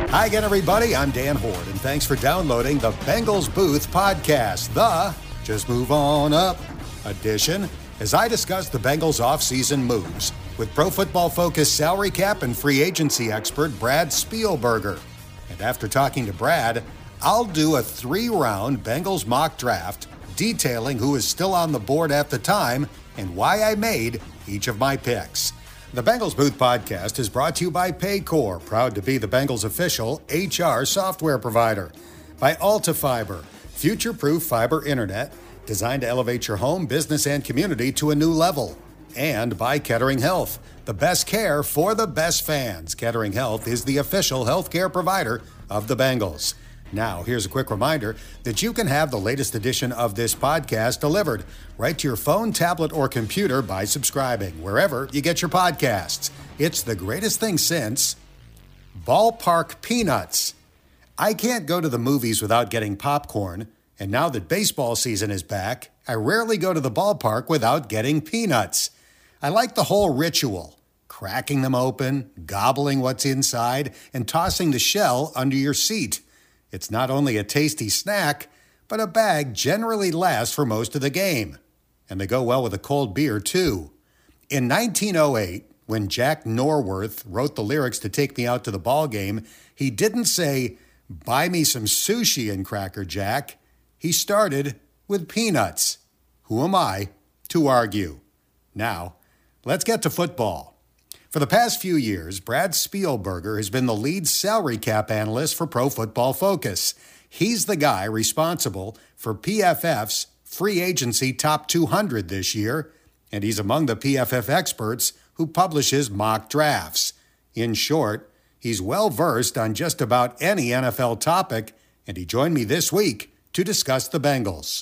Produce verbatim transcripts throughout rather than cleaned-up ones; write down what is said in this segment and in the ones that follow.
Hi again, everybody. I'm Dan Horde, and thanks for downloading the Bengals Booth podcast, the Just Move On Up edition, as I discuss the Bengals offseason moves with Pro Football Focus salary cap and free agency expert Brad Spielberger. And after talking to Brad, I'll do a three-round Bengals mock draft detailing who is still on the board at the time and why I made each of my picks. The Bengals Booth podcast is brought to you by Paycor, proud to be the Bengals' official H R software provider. By AltaFiber, future-proof fiber internet designed to elevate your home, business, and community to a new level. And by Kettering Health, the best care for the best fans. Kettering Health is the official healthcare provider of the Bengals. Now, here's a quick reminder that you can have the latest edition of this podcast delivered right to your phone, tablet, or computer by subscribing wherever you get your podcasts. It's the greatest thing since Ballpark Peanuts. I can't go to the movies without getting popcorn, and now that baseball season is back, I rarely go to the ballpark without getting peanuts. I like the whole ritual, cracking them open, gobbling what's inside, and tossing the shell under your seat. It's not only a tasty snack, but a bag generally lasts for most of the game. And they go well with a cold beer, too. In nineteen oh eight, when Jack Norworth wrote the lyrics to Take Me Out to the Ball Game, he didn't say, "Buy me some sushi and Cracker Jack." He started with peanuts. Who am I to argue? Now, let's get to football. For the past few years, Brad Spielberger has been the lead salary cap analyst for Pro Football Focus. He's the guy responsible for P F F's free agency top two hundred this year, and he's among the P F F experts who publishes mock drafts. In short, he's well-versed on just about any N F L topic, and he joined me this week to discuss the Bengals.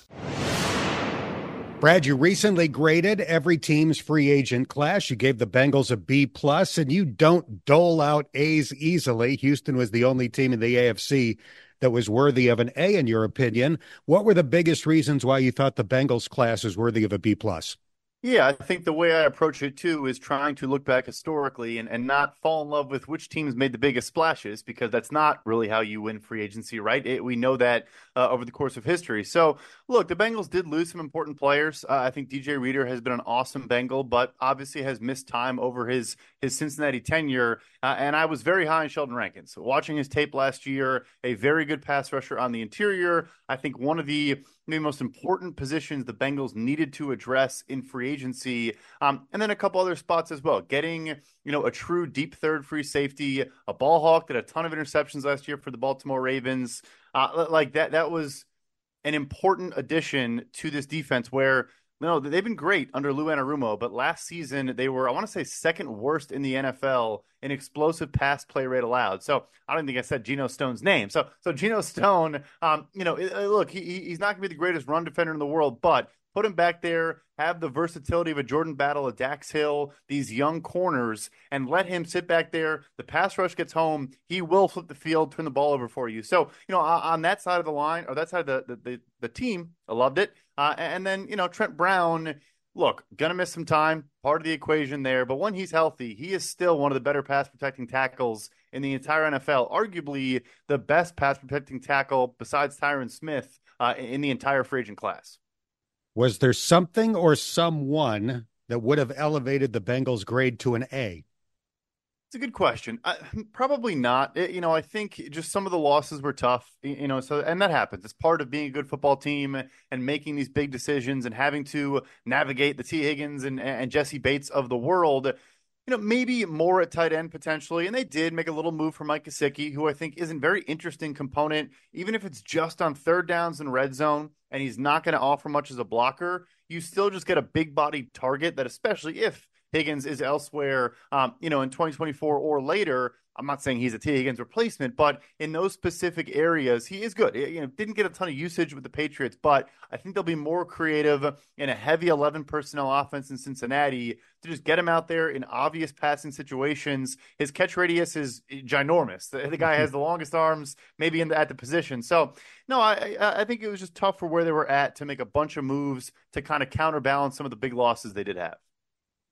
Brad, you recently graded every team's free agent class. You gave the Bengals a B plus, and you don't dole out A's easily. Houston was the only team in the A F C that was worthy of an A, in your opinion. What were the biggest reasons why you thought the Bengals class is worthy of a B plus? Yeah, I think the way I approach it, too, is trying to look back historically and, and not fall in love with which teams made the biggest splashes, because that's not really how you win free agency, right? It, we know that uh, over the course of history. So, look, the Bengals did lose some important players. Uh, I think D J Reader has been an awesome Bengal, but obviously has missed time over his, his Cincinnati tenure. Uh, and I was very high on Sheldon Rankins. So watching his tape last year, a very good pass rusher on the interior. I think one of the maybe most important positions the Bengals needed to address in free agency. Um, and then a couple other spots as well. Getting, you know, a true deep third free safety, a ball hawk that had a ton of interceptions last year for the Baltimore Ravens. Uh, like that, that was an important addition to this defense where, no, they've been great under Lou Anarumo, but last season they were, I want to say, second worst in the N F L in explosive pass play rate allowed. So I don't think I said Geno Stone's name. So, so Geno Stone, um, you know, look, he, he's not going to be the greatest run defender in the world, but put him back there, have the versatility of a Jordan Battle, a Dax Hill, these young corners, and let him sit back there. The pass rush gets home. He will flip the field, turn the ball over for you. So, you know, on that side of the line, or that side of the, the, the, the team, I loved it. Uh, and then, you know, Trent Brown, look, going to miss some time, part of the equation there. But when he's healthy, he is still one of the better pass protecting tackles in the entire N F L, arguably the best pass protecting tackle besides Tyron Smith uh, in the entire free agent class. Was there something or someone that would have elevated the Bengals grade to an A? It's a good question. I, probably not. It, you know, I think just some of the losses were tough, you know, so, and that happens. It's part of being a good football team and making these big decisions and having to navigate the T. Higgins and, and Jesse Bates of the world. You know, maybe more at tight end potentially. And they did make a little move for Mike Gesicki, who I think is a very interesting component, even if it's just on third downs and red zone, and he's not going to offer much as a blocker. You still just get a big body target that, especially if Higgins is elsewhere, um, you know, in twenty twenty-four or later. I'm not saying he's a T. Higgins replacement, but in those specific areas, he is good. You know, didn't get a ton of usage with the Patriots, but I think they'll be more creative in a heavy eleven personnel offense in Cincinnati to just get him out there in obvious passing situations. His catch radius is ginormous. The, the guy has the longest arms, maybe in the, at the position. So, no, I I think it was just tough for where they were at to make a bunch of moves to kind of counterbalance some of the big losses they did have.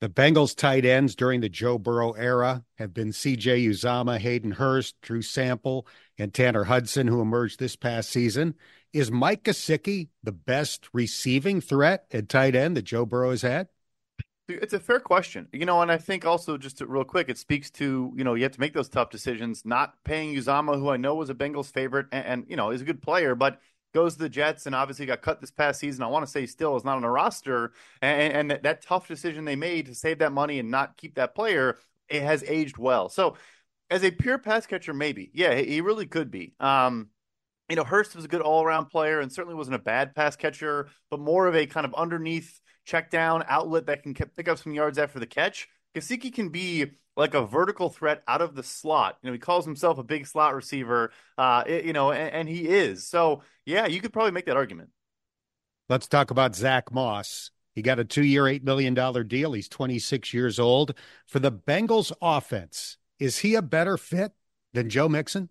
The Bengals tight ends during the Joe Burrow era have been C J Uzama, Hayden Hurst, Drew Sample, and Tanner Hudson, who emerged this past season. Is Mike Gesicki the best receiving threat at tight end that Joe Burrow has had? It's a fair question, you know, and I think also just to, real quick, it speaks to, you know, you have to make those tough decisions. Not paying Uzama, who I know was a Bengals favorite and, and you know, is a good player, but goes to the Jets and obviously got cut this past season. I want to say still is not on a roster. And, and that, that tough decision they made to save that money and not keep that player, it has aged well. So as a pure pass catcher, maybe. Yeah, he really could be. Um, you know, Hurst was a good all-around player and certainly wasn't a bad pass catcher, but more of a kind of underneath check down outlet that can pick up some yards after the catch. Gesicki can be like a vertical threat out of the slot. You know, he calls himself a big slot receiver, uh, it, you know, and, and he is. So, yeah, you could probably make that argument. Let's talk about Zach Moss. He got a two-year, eight million dollars deal. He's twenty-six years old. For the Bengals offense, is he a better fit than Joe Mixon?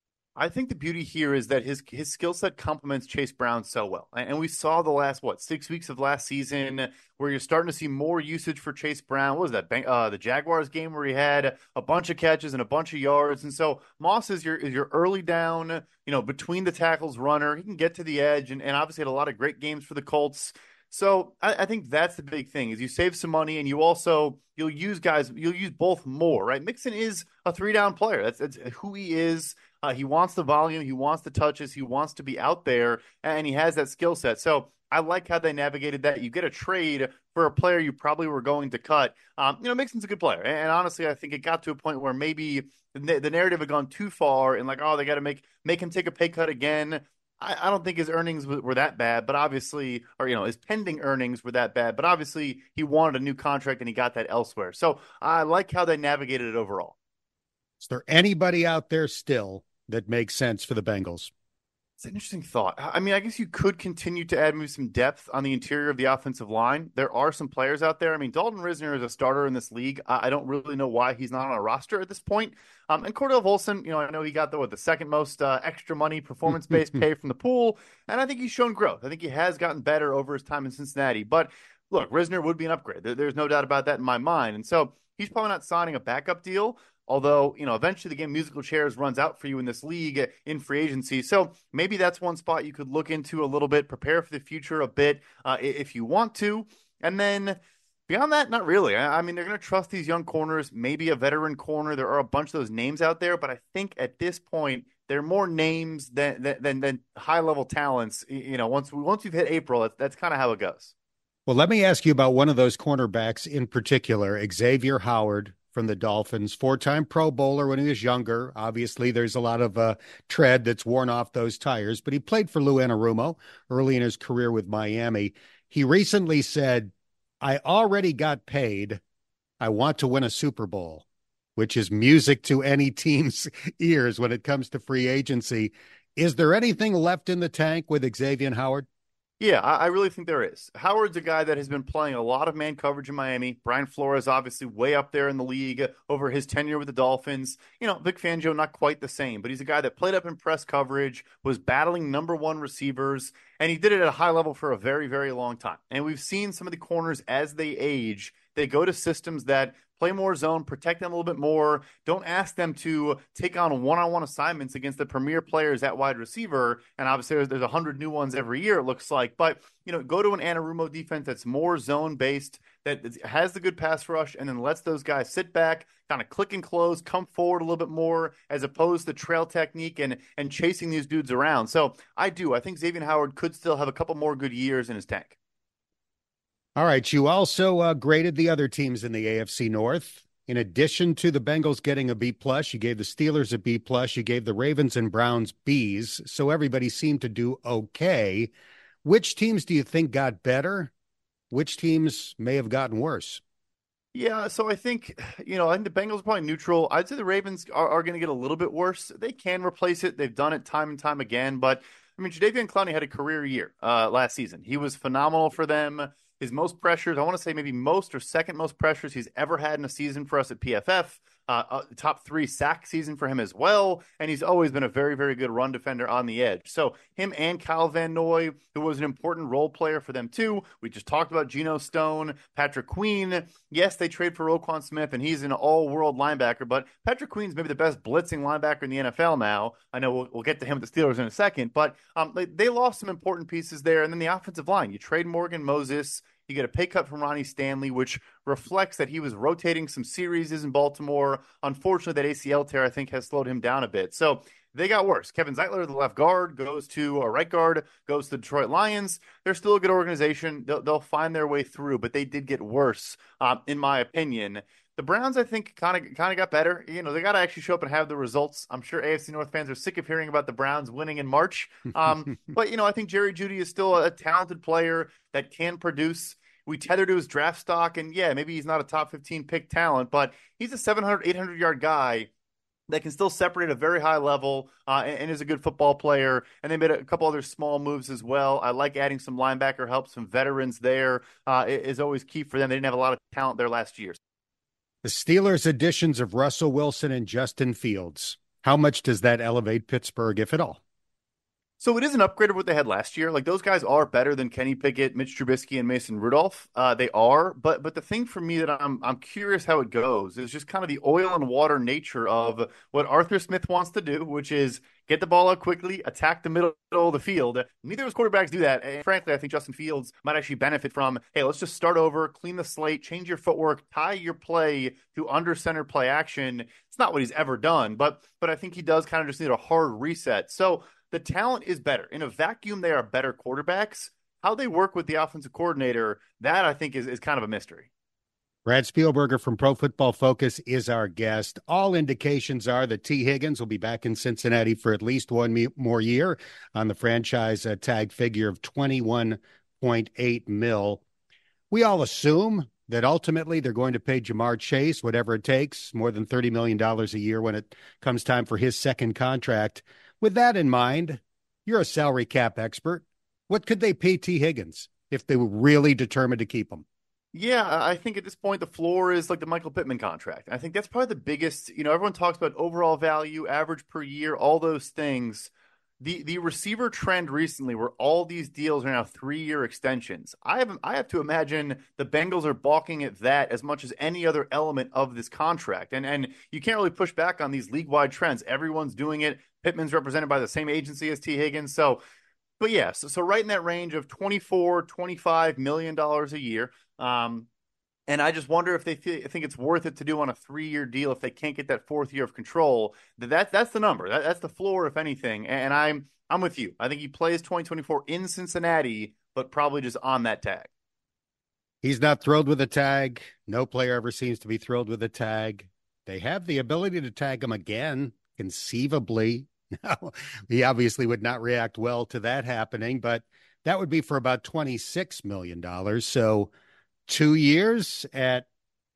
I think the beauty here is that his his skill set complements Chase Brown so well. And we saw the last, what, six weeks of last season where you're starting to see more usage for Chase Brown. What was that? Uh, the Jaguars game where he had a bunch of catches and a bunch of yards. And so Moss is your is your early down, you know, between the tackles runner. He can get to the edge and, and obviously had a lot of great games for the Colts. So I, I think that's the big thing is you save some money and you also you'll use guys you'll use both more, right? Mixon is a three down player. That's, that's who he is. Uh, he wants the volume, he wants the touches, he wants to be out there, and he has that skill set. So I like how they navigated that. You get a trade for a player you probably were going to cut. Um, you know, Mixon's a good player, and, and honestly, I think it got to a point where maybe the, the narrative had gone too far, and like, oh, they got to make make him take a pay cut again. I, I don't think his earnings w- were that bad, but obviously, or you know, his pending earnings were that bad. But obviously, he wanted a new contract, and he got that elsewhere. So I like how they navigated it overall. Is there anybody out there still that makes sense for the Bengals? It's an interesting thought. I mean, I guess you could continue to add maybe some depth on the interior of the offensive line. There are some players out there. I mean, Dalton Risner is a starter in this league. I don't really know why he's not on a roster at this point. Um, and Cordell Volson, you know, I know he got the what, the second most uh, extra money performance-based pay from the pool, and I think he's shown growth. I think he has gotten better over his time in Cincinnati. But look, Risner would be an upgrade. There, there's no doubt about that in my mind. And so he's probably not signing a backup deal. Although, you know, eventually the game musical chairs runs out for you in this league in free agency. So maybe that's one spot you could look into a little bit, prepare for the future a bit uh, if you want to. And then beyond that, not really. I, I mean, they're going to trust these young corners, maybe a veteran corner. There are a bunch of those names out there, but I think at this point, they're more names than than, than high-level talents. You know, once, we, once we've hit April, that's, that's kind of how it goes. Well, let me ask you about one of those cornerbacks in particular, Xavier Howard from the Dolphins, four-time Pro Bowler when he was younger. Obviously, there's a lot of uh, tread that's worn off those tires, but he played for Lou Anarumo early in his career with Miami. He recently said, I already got paid. I want to win a Super Bowl, which is music to any team's ears when it comes to free agency. Is there anything left in the tank with Xavier Howard? Yeah, I really think there is. Howard's a guy that has been playing a lot of man coverage in Miami. Brian Flores obviously way up there in the league over his tenure with the Dolphins. You know, Vic Fangio, not quite the same, but he's a guy that played up in press coverage, was battling number one receivers, and he did it at a high level for a very, very long time. And we've seen some of the corners as they age, they go to systems that play more zone, protect them a little bit more. Don't ask them to take on one-on-one assignments against the premier players at wide receiver. And obviously there's, there's a hundred new ones every year, it looks like. But, you know, go to an Anarumo defense that's more zone-based, that has the good pass rush, and then lets those guys sit back, kind of click and close, come forward a little bit more, as opposed to trail technique and, and chasing these dudes around. So I do. I think Xavier Howard could still have a couple more good years in his tank. All right. You also uh, graded the other teams in the A F C North. In addition to the Bengals getting a B plus, you gave the Steelers a B plus, you gave the Ravens and Browns Bs. So everybody seemed to do okay. Which teams do you think got better? Which teams may have gotten worse? Yeah, so I think, you know, I think the Bengals are probably neutral. I'd say the Ravens are, are going to get a little bit worse. They can replace it. They've done it time and time again. But, I mean, Jadeveon Clowney had a career year uh, last season. He was phenomenal for them. his most pressures. I want to say maybe most or second most pressures he's ever had in a season for us at P F F. Uh, uh, top three sack season for him as well. And he's always been a very, very good run defender on the edge. So him and Kyle Van Noy, who was an important role player for them too. We just talked about Geno Stone, Patrick Queen. Yes, they trade for Roquan Smith, and he's an all-world linebacker, but Patrick Queen's maybe the best blitzing linebacker in the N F L now. I know we'll, we'll get to him with the Steelers in a second, but um, they, they lost some important pieces there. And then the offensive line, you trade Morgan Moses, you get a pay cut from Ronnie Stanley, which reflects that he was rotating some series in Baltimore. Unfortunately, that A C L tear, I think, has slowed him down a bit. So they got worse. Kevin Zeitler, the left guard, goes to a right guard, goes to the Detroit Lions. They're still a good organization. They'll, they'll find their way through, but they did get worse, um, in my opinion. The Browns, I think, kind of kind of got better. You know, they got to actually show up and have the results. I'm sure A F C North fans are sick of hearing about the Browns winning in March. Um, but, you know, I think Jerry Jeudy is still a talented player that can produce. We tether to his draft stock, and yeah, maybe he's not a top fifteen pick talent, but he's a seven hundred, eight hundred yard guy that can still separate at a very high level uh, and, and is a good football player. And they made a couple other small moves as well. I like adding some linebacker help, some veterans there uh, is always key for them. They didn't have a lot of talent there last year. The Steelers' additions of Russell Wilson and Justin Fields, how much does that elevate Pittsburgh, if at all? So it is an upgrade of what they had last year. Like, those guys are better than Kenny Pickett, Mitch Trubisky, and Mason Rudolph. Uh, they are, but but the thing for me that I'm I'm curious how it goes is just kind of the oil and water nature of what Arthur Smith wants to do, which is get the ball out quickly, attack the middle of the field. Neither of those quarterbacks do that. And frankly, I think Justin Fields might actually benefit from, hey, let's just start over, clean the slate, change your footwork, tie your play to under center play action. It's not what he's ever done, but but I think he does kind of just need a hard reset. So the talent is better. In a vacuum, they are better quarterbacks. How they work with the offensive coordinator, that I think is, is kind of a mystery. Brad Spielberger from Pro Football Focus is our guest. All indications are that T. Higgins will be back in Cincinnati for at least one me- more year on the franchise uh, tag figure of twenty-one point eight mil. We all assume that ultimately they're going to pay Jamar Chase whatever it takes, more than thirty million dollars a year when it comes time for his second contract. With that in mind, you're a salary cap expert. What could they pay T. Higgins if they were really determined to keep him? Yeah, I think at this point, the floor is like the Michael Pittman contract. I think that's probably the biggest, you know, everyone talks about overall value, average per year, all those things. The the receiver trend recently where all these deals are now three-year extensions. I have I have to imagine the Bengals are balking at that as much as any other element of this contract. And and you can't really push back on these league-wide trends. Everyone's doing it. Pittman's represented by the same agency as T. Higgins. So, but yeah, so, so right in that range of twenty-four, twenty-five million dollars a year. Um, and I just wonder if they th- think it's worth it to do on a three-year deal if they can't get that fourth year of control. That that's the number. That, that's the floor, if anything. And, and I'm I'm with you. I think he plays twenty twenty-four in Cincinnati, but probably just on that tag. He's not thrilled with the tag. No player ever seems to be thrilled with the tag. They have the ability to tag him again, conceivably. Now, he obviously would not react well to that happening, but that would be for about twenty-six million dollars. So two years at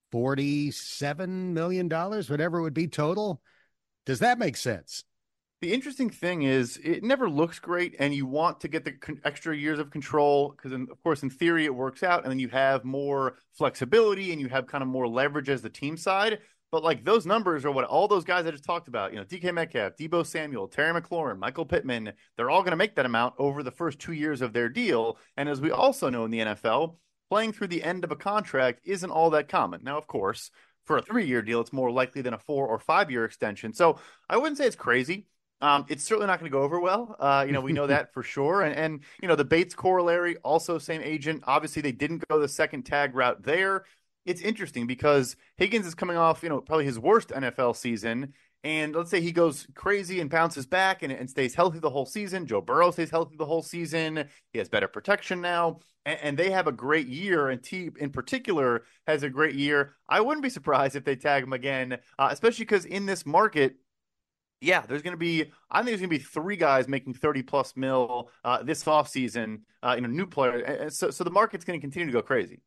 forty-seven million dollars, whatever it would be total. Does that make sense? The interesting thing is it never looks great, and you want to get the con- extra years of control because, of course, in theory, it works out, and then you have more flexibility and you have kind of more leverage as the team side. But, like, those numbers are what all those guys I just talked about, you know, D K Metcalf, Deebo Samuel, Terry McLaurin, Michael Pittman, they're all going to make that amount over the first two years of their deal. And as we also know in the N F L, playing through the end of a contract isn't all that common. Now, of course, for a three-year deal, it's more likely than a four- or five-year extension. So I wouldn't say it's crazy. Um, it's certainly not going to go over well. Uh, you know, we know that for sure. And, and, you know, the Bates corollary, also same agent. Obviously, they didn't go the second tag route there. It's interesting because Higgins is coming off, you know, probably his worst N F L season. And let's say he goes crazy and bounces back and, and stays healthy the whole season. Joe Burrow stays healthy the whole season. He has better protection now. And, and they have a great year. And T in particular has a great year. I wouldn't be surprised if they tag him again, uh, especially because in this market, yeah, there's going to be, I think there's going to be three guys making thirty plus mil uh, this offseason, uh, you know, new player. And so, so the market's going to continue to go crazy.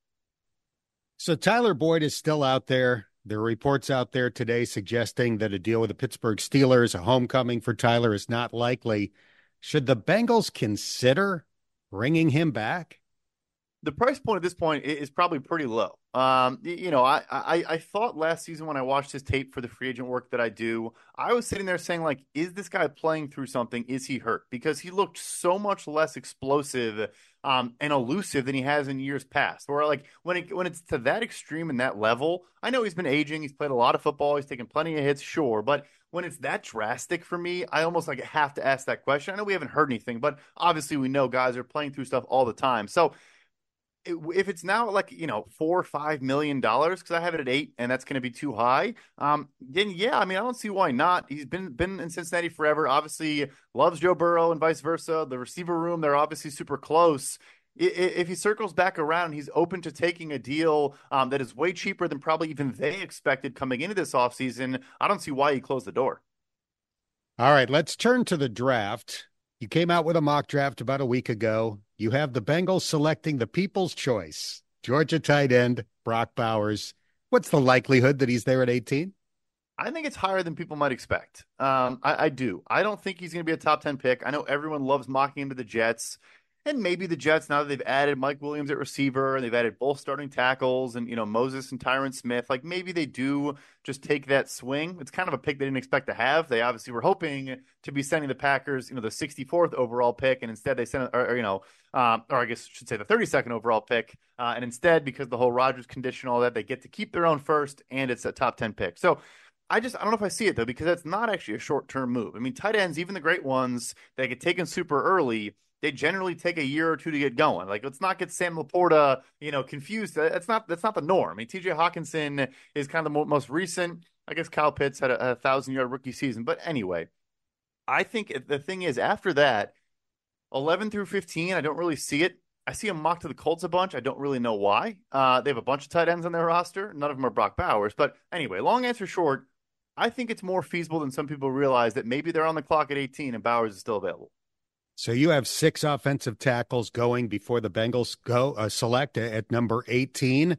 So Tyler Boyd is still out there. There are reports out there today suggesting that a deal with the Pittsburgh Steelers, a homecoming for Tyler, is not likely. Should the Bengals consider bringing him back? The price point at this point is probably pretty low. Um, you know, I, I I thought last season when I watched his tape for the free agent work that I do, I was sitting there saying like, is this guy playing through something? Is he hurt? Because he looked so much less explosive um, and elusive than he has in years past. Or like when it when it's to that extreme and that level, I know he's been aging. He's played a lot of football. He's taken plenty of hits, sure, but when it's that drastic for me, I almost like have to ask that question. I know we haven't heard anything, but obviously we know guys are playing through stuff all the time. So if it's now like you know four or five million dollars because I have it at eight and that's going to be too high, um, then yeah, I mean I don't see why not. He's been been in Cincinnati forever. Obviously loves Joe Burrow and vice versa. The receiver room, they're obviously super close. If he circles back around, he's open to taking a deal um, that is way cheaper than probably even they expected coming into this offseason. I don't see why he closed the door. All right, let's turn to the draft. You came out with a mock draft about a week ago. You have the Bengals selecting the people's choice, Georgia tight end, Brock Bowers. What's the likelihood that he's there at eighteen? I think it's higher than people might expect. Um, I, I do. I don't think he's going to be a top ten pick. I know everyone loves mocking him to the Jets. And maybe the Jets, now that they've added Mike Williams at receiver and they've added both starting tackles and, you know, Moses and Tyron Smith, like maybe they do just take that swing. It's kind of a pick they didn't expect to have. They obviously were hoping to be sending the Packers, you know, the sixty-fourth overall pick. And instead they sent, or, or you know, um, or I guess I should say the thirty-second overall pick. Uh, and instead, because the whole Rodgers condition, all that, they get to keep their own first and it's a top ten pick. So I just, I don't know if I see it though, because that's not actually a short-term move. I mean, tight ends, even the great ones that get taken super early, they generally take a year or two to get going. Like, let's not get Sam Laporta, you know, confused. That's not that's not the norm. I mean, T J Hawkinson is kind of the most recent. I guess Kyle Pitts had a, a thousand-yard rookie season. But anyway, I think the thing is, after that, eleven through fifteen, I don't really see it. I see them mocked to the Colts a bunch. I don't really know why. Uh, they have a bunch of tight ends on their roster. None of them are Brock Bowers. But anyway, long answer short, I think it's more feasible than some people realize that maybe they're on the clock at eighteen and Bowers is still available. So you have six offensive tackles going before the Bengals go uh, select at number eighteen.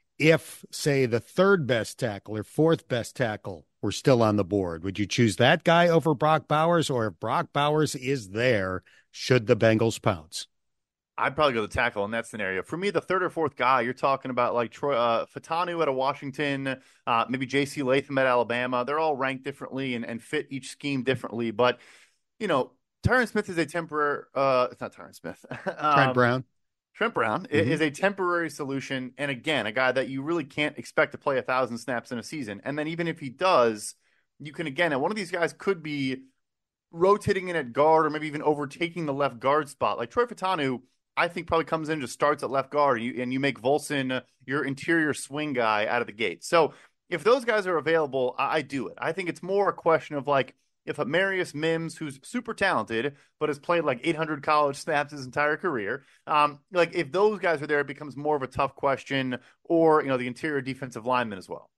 If, say, the third best tackle or fourth best tackle were still on the board, would you choose that guy over Brock Bowers? Or if Brock Bowers is there, should the Bengals pounce? I'd probably go the tackle in that scenario. For me, the third or fourth guy, you're talking about like Troy uh, Fatanu out of Washington, uh, maybe J C Latham at Alabama. They're all ranked differently and, and fit each scheme differently. But, you know, Tyron Smith is a temporary, uh, it's not Tyron Smith. um, Trent Brown. Trent Brown mm-hmm. is a temporary solution. And again, a guy that you really can't expect to play a thousand snaps in a season. And then even if he does, you can, again, one of these guys could be rotating in at guard or maybe even overtaking the left guard spot. Like Troy Fatanu, I think probably comes in and just starts at left guard and you, and you make Volson uh, your interior swing guy out of the gate. So if those guys are available, I, I do it. I think it's more a question of like, if a Marius Mims, who's super talented, but has played like eight hundred college snaps his entire career, um, like if those guys are there, it becomes more of a tough question, or, you know, the interior defensive lineman as well.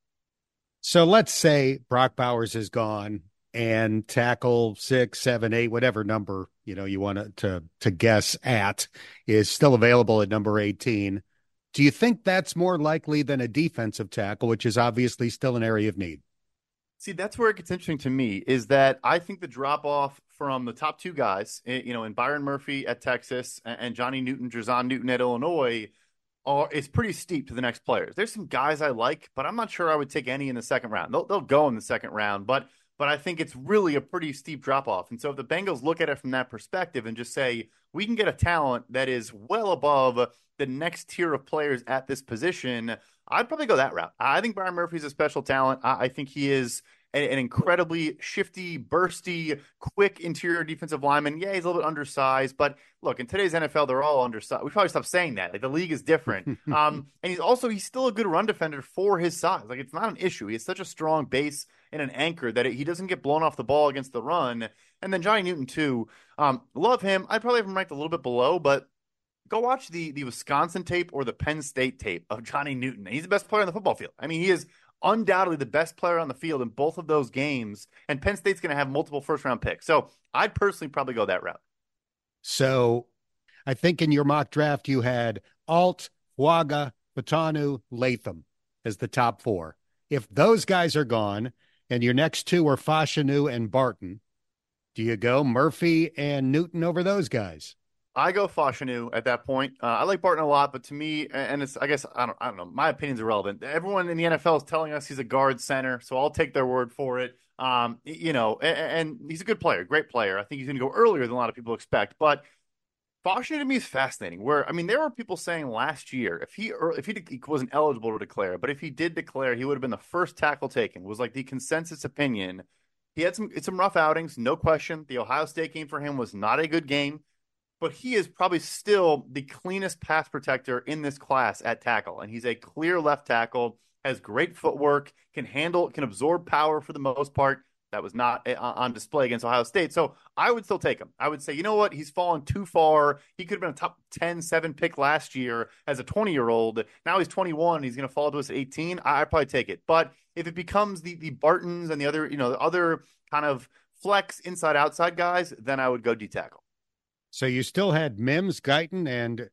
So let's say Brock Bowers is gone and tackle six, seven, eight, whatever number, you know, you want to, to guess at is still available at number eighteen. Do you think that's more likely than a defensive tackle, which is obviously still an area of need? See, that's where it gets interesting to me, is that I think the drop-off from the top two guys, you know, in Byron Murphy at Texas and Johnny Newton, Jerzon Newton at Illinois, are is pretty steep to the next players. There's some guys I like, but I'm not sure I would take any in the second round. They'll, they'll go in the second round, but but I think it's really a pretty steep drop-off. And so if the Bengals look at it from that perspective and just say, we can get a talent that is well above the next tier of players at this position, I'd probably go that route. I think Byron Murphy's a special talent. I, I think he is an, an incredibly shifty, bursty, quick interior defensive lineman. Yeah, he's a little bit undersized, but look, in today's N F L, they're all undersized. We probably stop saying that. Like, the league is different. um, and he's also, he's still a good run defender for his size. Like, it's not an issue. He has such a strong base and an anchor that it, he doesn't get blown off the ball against the run. And then Johnny Newton, too. Um, love him. I'd probably have him ranked a little bit below, but go watch the, the Wisconsin tape or the Penn State tape of Johnny Newton. He's the best player on the football field. I mean, he is undoubtedly the best player on the field in both of those games, and Penn State's going to have multiple first-round picks. So I'd personally probably go that route. So I think in your mock draft you had Alt, Waga, Fatanu, Latham as the top four. If those guys are gone and your next two are Fashanu and Barton, do you go Murphy and Newton over those guys? I go Fashanu at that point. Uh, I like Barton a lot, but to me, and it's I guess I don't I don't know. My opinion's irrelevant. Everyone in the N F L is telling us he's a guard center, so I'll take their word for it. Um, you know, and, and he's a good player, great player. I think he's going to go earlier than a lot of people expect, but Fashanu to me is fascinating. Where I mean, there were people saying last year if he if he, he wasn't eligible to declare, but if he did declare, he would have been the first tackle taken. Was like the consensus opinion. He had some it's some rough outings, no question. The Ohio State game for him was not a good game, but he is probably still the cleanest pass protector in this class at tackle, and he's a clear left tackle. Has great footwork, can handle, can absorb power for the most part. That was not on display against Ohio State. So I would still take him. I would say, you know what? He's fallen too far. He could have been a top ten, seven pick last year as a twenty-year-old. Now he's twenty-one. He's going to fall to us at eighteen. I, I'd probably take it. But if it becomes the the Bartons and the other, you know, the other kind of flex inside-outside guys, then I would go D-tackle. So you still had Mims, Guyton, and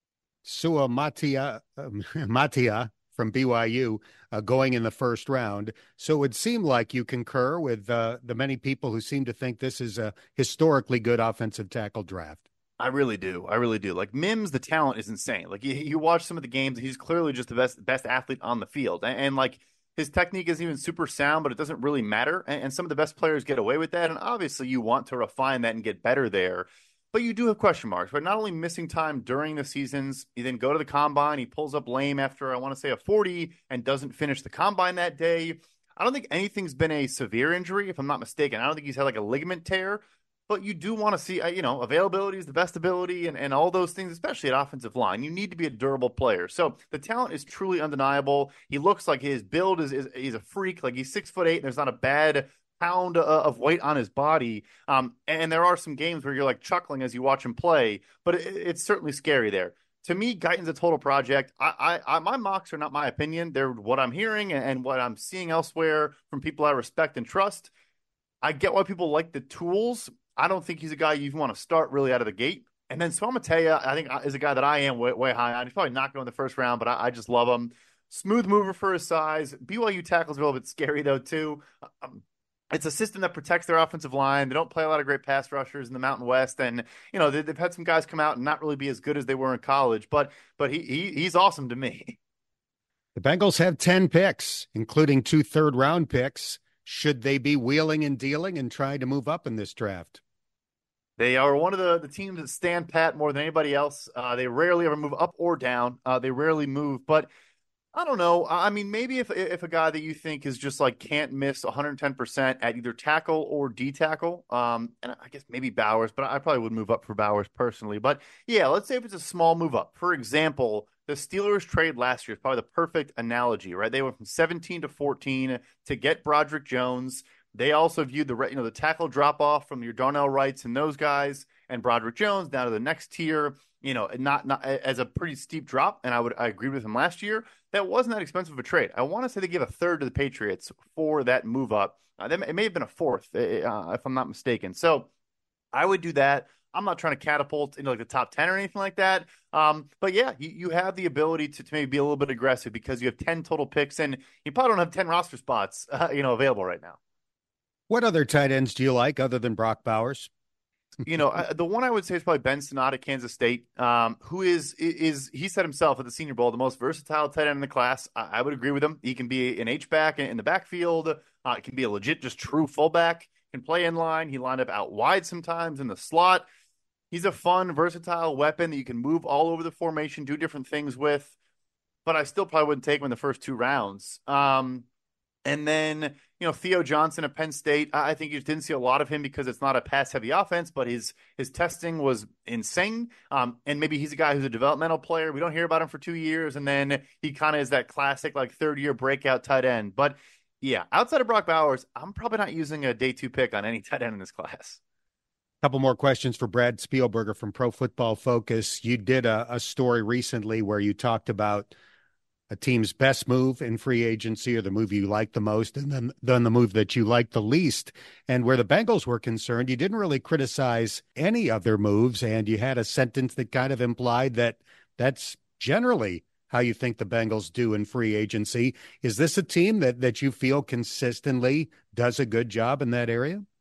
Sua Matia, uh, Matia from B Y U uh, going in the first round. So it would seem like you concur with uh, the many people who seem to think this is a historically good offensive tackle draft. I really do. I really do. Like Mims, the talent is insane. Like you, you watch some of the games, he's clearly just the best best athlete on the field. And, and like his technique isn't even super sound, but it doesn't really matter. And, and some of the best players get away with that. And obviously you want to refine that and get better there. But you do have question marks, right? Not only missing time during the seasons, you then go to the combine, he pulls up lame after, I want to say, a forty and doesn't finish the combine that day. I don't think anything's been a severe injury, if I'm not mistaken. I don't think he's had like a ligament tear, but you do want to see, you know, availability is the best ability and, and all those things, especially at offensive line. You need to be a durable player. So the talent is truly undeniable. He looks like his build is, is he's a freak. Like he's six foot eight and there's not a bad pound of weight on his body. Um, and there are some games where you're like chuckling as you watch him play, but it, it's certainly scary there. To me, Guyton's a total project. I, I, I, my mocks are not my opinion. They're what I'm hearing and, and what I'm seeing elsewhere from people I respect and trust. I get why people like the tools. I don't think he's a guy you want to start really out of the gate. And then Swamatea, I think, is a guy that I am way, way high on. He's probably not going the first round, but I, I just love him. Smooth mover for his size. B Y U tackles are a little bit scary, though, too. Um, It's a system that protects their offensive line. They don't play a lot of great pass rushers in the Mountain West, and you know they, they've had some guys come out and not really be as good as they were in college. But but he, he he's awesome to me. The Bengals have ten picks, including two third round picks. Should they be wheeling and dealing and trying to move up in this draft? They are one of the, the teams that stand pat more than anybody else. Uh, they rarely ever move up or down. Uh, they rarely move, but I don't know. I mean, maybe if if a guy that you think is just like can't miss one hundred ten percent at either tackle or D tackle, um, and I guess maybe Bowers, but I probably would move up for Bowers personally. But yeah, let's say if it's a small move up. For example, the Steelers trade last year is probably the perfect analogy, right? They went from seventeen to fourteen to get Broderick Jones. They also viewed the you know the tackle drop off from your Darnell Wrights and those guys and Broderick Jones down to the next tier, you know, not not as a pretty steep drop. And I would I agreed with him last year. That wasn't that expensive of a trade. I want to say they gave a third to the Patriots for that move up. Uh, it may have been a fourth, uh, if I'm not mistaken. So I would do that. I'm not trying to catapult into like the top ten or anything like that. Um, but yeah, you, you have the ability to, to maybe be a little bit aggressive because you have ten total picks and you probably don't have ten roster spots, uh, you know, available right now. What other tight ends do you like other than Brock Bowers? You know, uh, the one I would say is probably Ben Sinnott at Kansas State, um, who is, is, he said himself at the Senior Bowl, the most versatile tight end in the class. I, I would agree with him. He can be an H-back in, in the backfield. Uh, it can be a legit, just true fullback. Can play in line. He lined up out wide sometimes in the slot. He's a fun, versatile weapon that you can move all over the formation, do different things with. But I still probably wouldn't take him in the first two rounds. Um, and then, you know, Theo Johnson at Penn State, I think you just didn't see a lot of him because it's not a pass-heavy offense, but his his testing was insane. Um, and maybe he's a guy who's a developmental player. We don't hear about him for two years, and then he kind of is that classic, like, third-year breakout tight end. But, yeah, outside of Brock Bowers, I'm probably not using a day two pick on any tight end in this class. Couple more questions for Brad Spielberger from Pro Football Focus. You did a, a story recently where you talked about a team's best move in free agency or the move you like the most and then, then the move that you like the least. And where the Bengals were concerned, you didn't really criticize any of their moves, and you had a sentence that kind of implied that that's generally how you think the Bengals do in free agency. Is this a team that, that you feel consistently does a good job in that area?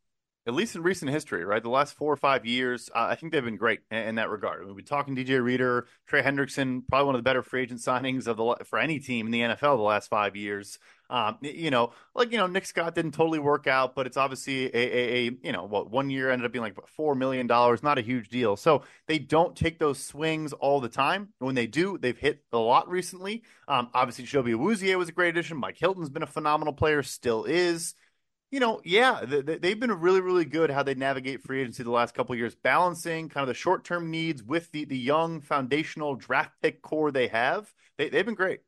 at least in recent history, right? The last four or five years, uh, I think they've been great in, in that regard. I mean, we're talking D J Reader, Trey Hendrickson, probably one of the better free agent signings of the for any team in the N F L the last five years. Um, you know, like, you know, Nick Scott didn't totally work out, but it's obviously a, a, a you know, what one year ended up being like four million dollars, not a huge deal. So they don't take those swings all the time. When they do, they've hit a lot recently. Um, obviously, Joby Awuzie was a great addition. Mike Hilton's been a phenomenal player, still is. You know, yeah, they've been really, really good how they navigate free agency the last couple of years, balancing kind of the short-term needs with the the young foundational draft pick core they have. They, they've been great.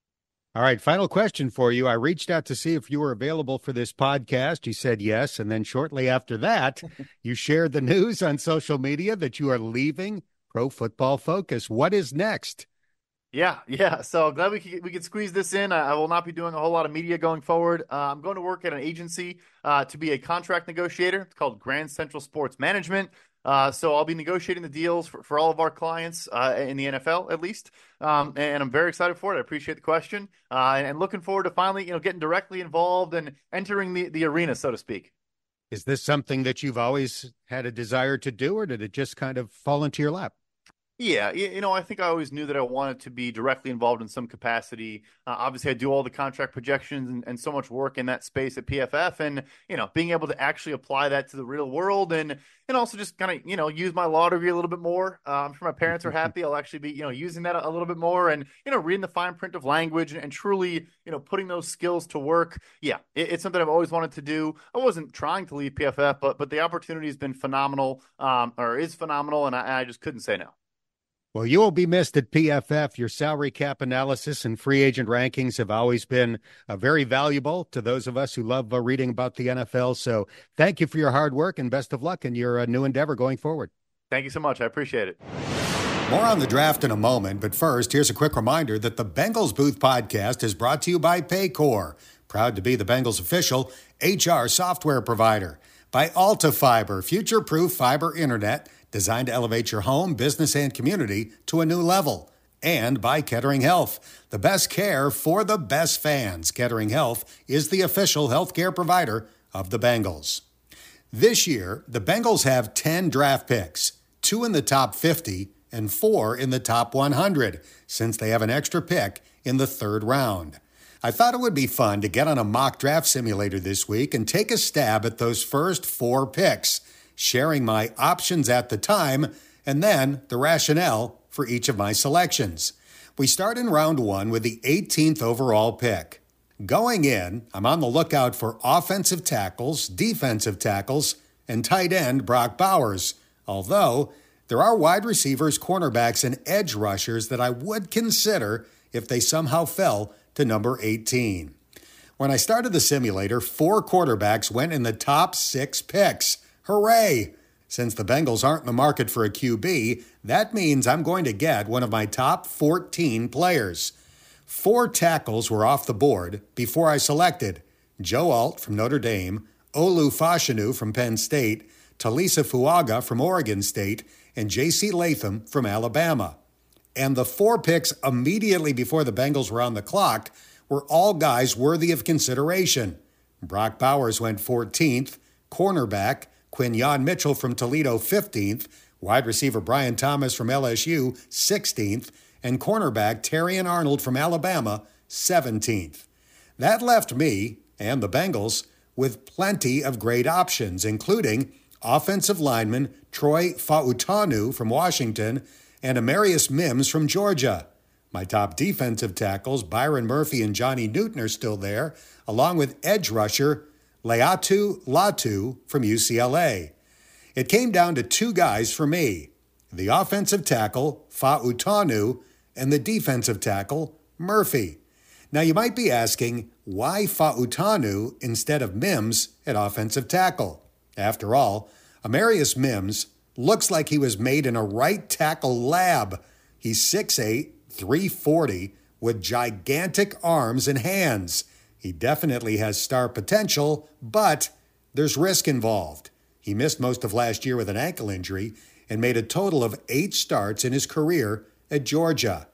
All right, final question for you. I reached out to see if you were available for this podcast. You said yes, and then shortly after that, you shared the news on social media that you are leaving Pro Football Focus. What is next? Yeah, yeah. So glad we could, we could squeeze this in. I, I will not be doing a whole lot of media going forward. Uh, I'm going to work at an agency uh, to be a contract negotiator. It's called Grand Central Sports Management. Uh, so I'll be negotiating the deals for, for all of our clients uh, in the N F L, at least. Um, and I'm very excited for it. I appreciate the question uh, and, and looking forward to finally, you know, getting directly involved and entering the, the arena, so to speak. Is this something that you've always had a desire to do, or did it just kind of fall into your lap? Yeah, you know, I think I always knew that I wanted to be directly involved in some capacity. Uh, obviously, I do all the contract projections and, and so much work in that space at P F F, and you know, being able to actually apply that to the real world, and and also just kind of you know use my law degree a little bit more. Uh, I'm sure my parents are happy. I'll actually be you know using that a, a little bit more, and you know reading the fine print of language and, and truly you know putting those skills to work. Yeah, it, it's something I've always wanted to do. I wasn't trying to leave P F F, but but the opportunity has been phenomenal, um, or is phenomenal, and I, I just couldn't say no. Well, you will be missed at P F F. Your salary cap analysis and free agent rankings have always been uh, very valuable to those of us who love uh, reading about the N F L. So thank you for your hard work and best of luck in your uh, new endeavor going forward. Thank you so much. I appreciate it. More on the draft in a moment, but first, here's a quick reminder that the Bengals Booth podcast is brought to you by Paycor, proud to be the Bengals' official H R software provider, by Alta Fiber, future-proof fiber internet designed to elevate your home, business, and community to a new level. And by Kettering Health, the best care for the best fans. Kettering Health is the official healthcare provider of the Bengals. This year, the Bengals have ten draft picks, two in the top fifty and four in the top one hundred, since they have an extra pick in the third round. I thought it would be fun to get on a mock draft simulator this week and take a stab at those first four picks, sharing my options at the time, and then the rationale for each of my selections. We start in round one with the eighteenth overall pick. Going in, I'm on the lookout for offensive tackles, defensive tackles, and tight end Brock Bowers, although there are wide receivers, cornerbacks, and edge rushers that I would consider if they somehow fell to number eighteen. When I started the simulator, four quarterbacks went in the top six picks. Hooray! Since the Bengals aren't in the market for a Q B, that means I'm going to get one of my top fourteen players. Four tackles were off the board before I selected Joe Alt from Notre Dame, Olu Fashanu from Penn State, Talisa Fuaga from Oregon State, and J C Latham from Alabama. And the four picks immediately before the Bengals were on the clock were all guys worthy of consideration. Brock Bowers went fourteenth, cornerback Quinyon Mitchell from Toledo fifteenth, wide receiver Brian Thomas from L S U sixteenth, and cornerback Terrion Arnold from Alabama seventeenth. That left me and the Bengals with plenty of great options, including offensive lineman Troy Fautanu from Washington and Amarius Mims from Georgia. My top defensive tackles, Byron Murphy and Johnny Newton, are still there, along with edge rusher Laiatu Latu from U C L A. It came down to two guys for me, the offensive tackle, Fautanu, and the defensive tackle, Murphy. Now you might be asking, why Fautanu instead of Mims at offensive tackle? After all, Amarius Mims looks like he was made in a right tackle lab. He's six eight, three forty, with gigantic arms and hands. He definitely has star potential, but there's risk involved. He missed most of last year with an ankle injury and made a total of eight starts in his career at Georgia.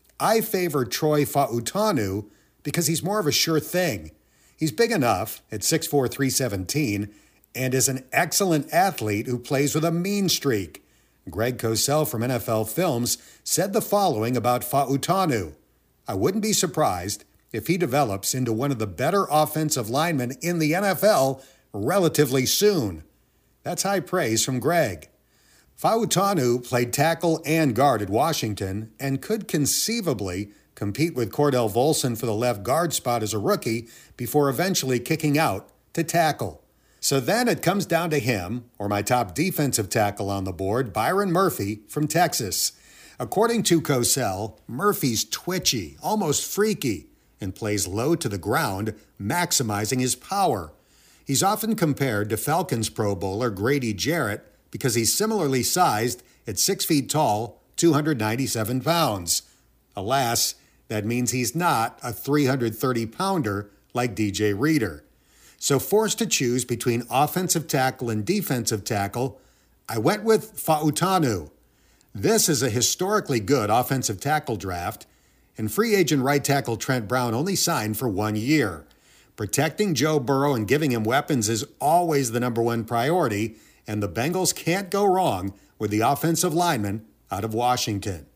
I favor Troy Fautanu because he's more of a sure thing. He's big enough at six four, three seventeen, and is an excellent athlete who plays with a mean streak. Greg Cosell from N F L Films said the following about Fa'utanu. I wouldn't be surprised if he develops into one of the better offensive linemen in the N F L relatively soon. That's high praise from Greg. Fa'utanu played tackle and guard at Washington and could conceivably compete with Cordell Volson for the left guard spot as a rookie before eventually kicking out to tackle. So then it comes down to him, or my top defensive tackle on the board, Byron Murphy from Texas. According to Cosell, Murphy's twitchy, almost freaky, and plays low to the ground, maximizing his power. He's often compared to Falcons Pro Bowler Grady Jarrett because he's similarly sized at six feet tall, two hundred ninety-seven pounds. Alas, that means he's not a three hundred thirty pounder like D J Reader. So forced to choose between offensive tackle and defensive tackle, I went with Fa'utanu. This is a historically good offensive tackle draft, and free agent right tackle Trent Brown only signed for one year. Protecting Joe Burrow and giving him weapons is always the number one priority, and the Bengals can't go wrong with the offensive lineman out of Washington.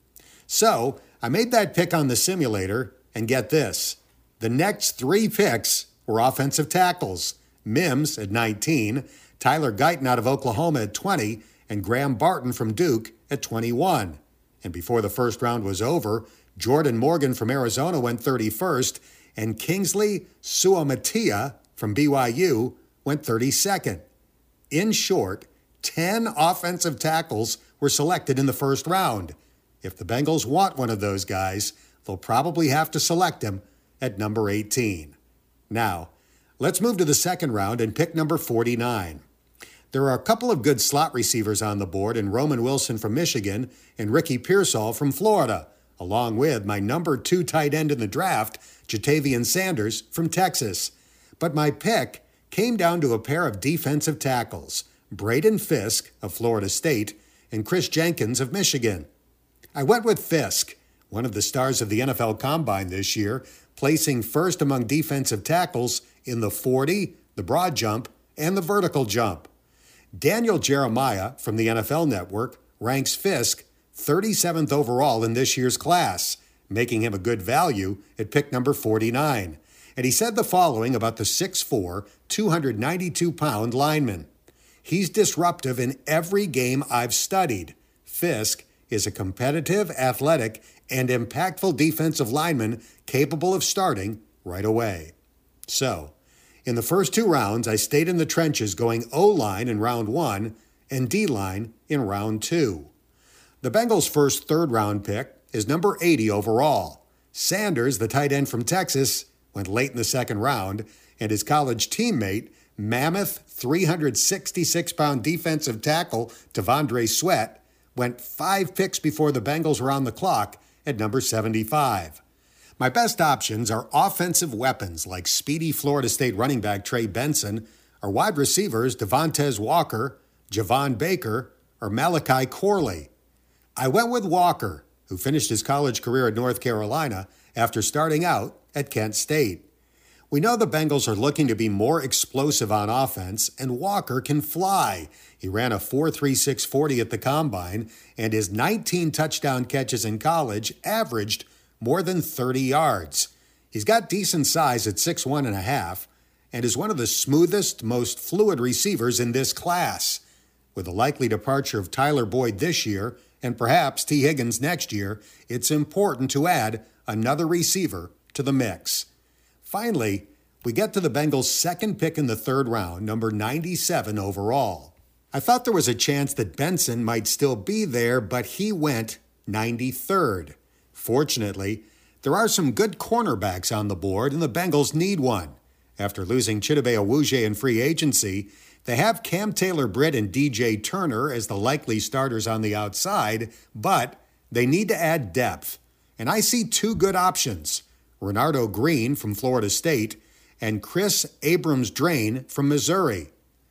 So I made that pick on the simulator, and get this. The next three picks were offensive tackles. Mims at nineteen, Tyler Guyton out of Oklahoma at twenty, and Graham Barton from Duke at twenty-one. And before the first round was over, Jordan Morgan from Arizona went thirty-first, and Kingsley Suamatia from B Y U went thirty-second. In short, ten offensive tackles were selected in the first round. If the Bengals want one of those guys, they'll probably have to select him at number eighteen. Now, let's move to the second round and pick number forty-nine. There are a couple of good slot receivers on the board in Roman Wilson from Michigan and Ricky Pearsall from Florida, along with my number two tight end in the draft, Jatavian Sanders from Texas. But my pick came down to a pair of defensive tackles, Braden Fisk of Florida State and Chris Jenkins of Michigan. I went with Fisk, one of the stars of the N F L Combine this year, placing first among defensive tackles in the forty, the broad jump, and the vertical jump. Daniel Jeremiah from the N F L Network ranks Fisk thirty-seventh overall in this year's class, making him a good value at pick number forty-nine. And he said the following about the six foot four, two hundred ninety-two pound lineman. He's disruptive in every game I've studied. Fisk is a competitive, athletic, and impactful defensive lineman capable of starting right away. So, in the first two rounds, I stayed in the trenches going O-line in round one and D-line in round two. The Bengals' first third-round pick is number eighty overall. Sanders, the tight end from Texas, went late in the second round, and his college teammate, mammoth three hundred sixty-six pound defensive tackle T'Vondre Sweat, went five picks before the Bengals were on the clock at number seventy-five. My best options are offensive weapons like speedy Florida State running back Trey Benson, or wide receivers Devontae Walker, Javon Baker, or Malachi Corley. I went with Walker, who finished his college career at North Carolina after starting out at Kent State. We know the Bengals are looking to be more explosive on offense, and Walker can fly. He ran a four three six forty at the Combine, and his nineteen touchdown catches in college averaged more than thirty yards. He's got decent size at six one and a half, and is one of the smoothest, most fluid receivers in this class. With the likely departure of Tyler Boyd this year, and perhaps T. Higgins next year, it's important to add another receiver to the mix. Finally, we get to the Bengals' second pick in the third round, number ninety-seven overall. I thought there was a chance that Benson might still be there, but he went ninety-third. Fortunately, there are some good cornerbacks on the board, and the Bengals need one. After losing Chidobe Awuzie in free agency, they have Cam Taylor-Britt and D J Turner as the likely starters on the outside, but they need to add depth. And I see two good options, Renardo Green from Florida State and Chris Abrams-Drain from Missouri.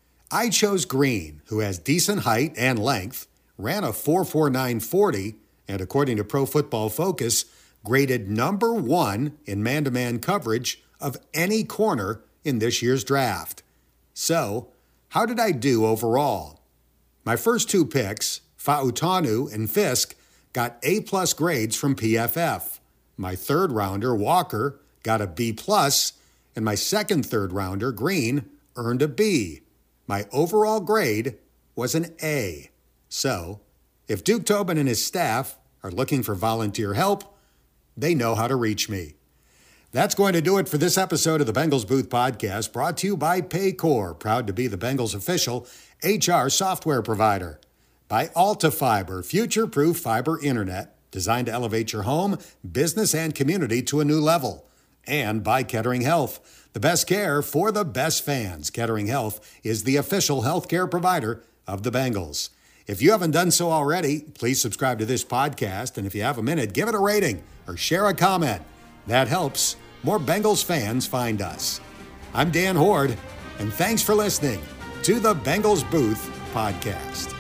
I chose Green, who has decent height and length, ran a four four nine forty, and according to Pro Football Focus, graded number one in man-to-man coverage of any corner in this year's draft. So, How did I do overall? My first two picks, Fa'utanu and Fisk, got A-plus grades from P F F. My third rounder, Walker, got a B plus, and my second third rounder, Green, earned a B. My overall grade was an A. So, if Duke Tobin and his staff are looking for volunteer help, they know how to reach me. That's going to do it for this episode of the Bengals Booth Podcast, brought to you by Paycor, proud to be the Bengals' official H R software provider. By AltaFiber, future-proof fiber internet designed to elevate your home, business, and community to a new level. And by Kettering Health, the best care for the best fans. Kettering Health is the official healthcare provider of the Bengals. If you haven't done so already, please subscribe to this podcast, and if you have a minute, give it a rating or share a comment. That helps more Bengals fans find us. I'm Dan Hoard, and thanks for listening to the Bengals Booth Podcast.